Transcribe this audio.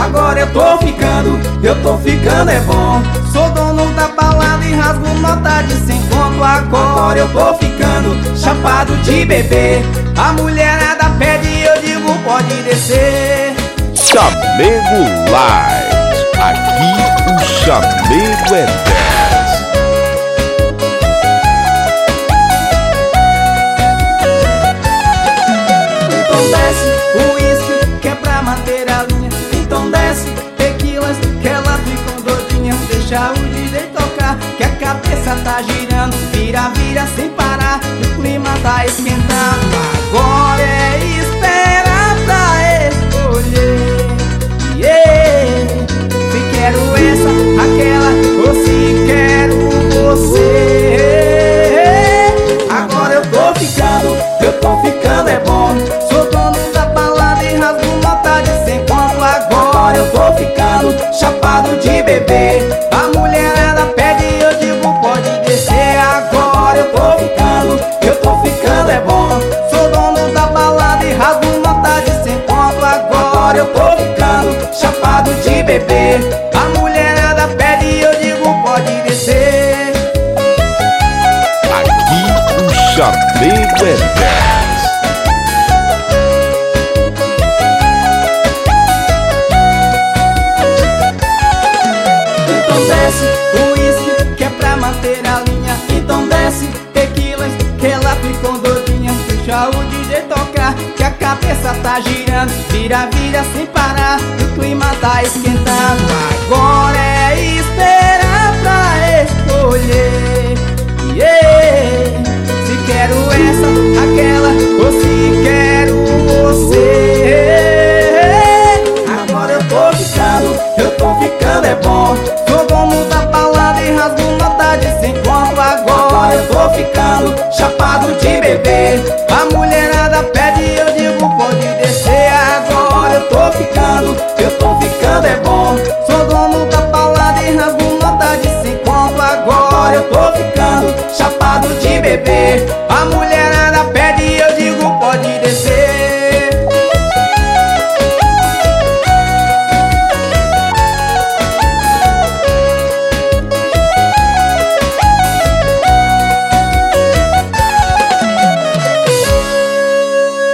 Agora eu tô ficando é bom. Sou dono da balada e rasgo nota de 100 conto. Agora eu tô ficando chapado de bebê. A mulherada pede, eu digo pode descer. Chamego Light, aqui o chamego é 10. Então desce o uísque, que é pra manter a linha. Então desce tequilas, que ela fica doidinha. Deixa o DJ tocar, que a cabeça tá girando. Vira, vira sem parar, e o clima tá esquentando. Agora é esperar pra escolher. Se quero essa, aquela, ou se quero você. Agora eu tô ficando é bom. Sou dono da balada e rasgo nota de 100 conto. Agora eu tô ficando chapado de bebê. A mulherada pede, eu digo pode descer. Agora eu tô ficando é bom. Sou dono da balada e rasgo nota de 100 conto. Agora eu tô ficando chapado de bebê. A mulherada pede, eu digo pode descer. Aqui o chamego é 10. Então desce o uísque, que é pra manter a linha. Então desce tequilas, que ela ficou doidinha. Deixa o DJ tocar, que a cabeça tá girando. Vira, vira sem parar, o clima tá esquentando. Agora é esperar pra escolher. Se quero essa, aquela, ou se quero você. Agora eu tô ficando é bom. Sou dono da balada e rasgo nota de 100 conto. Agora eu tô ficando chapado de bebê. A mulherada pede, eu digo pode descer. Agora eu tô ficando é bom. Sou dono da balada e rasgo nota de 100 conto. Agora eu tô ficando chapado de bebê. A mulher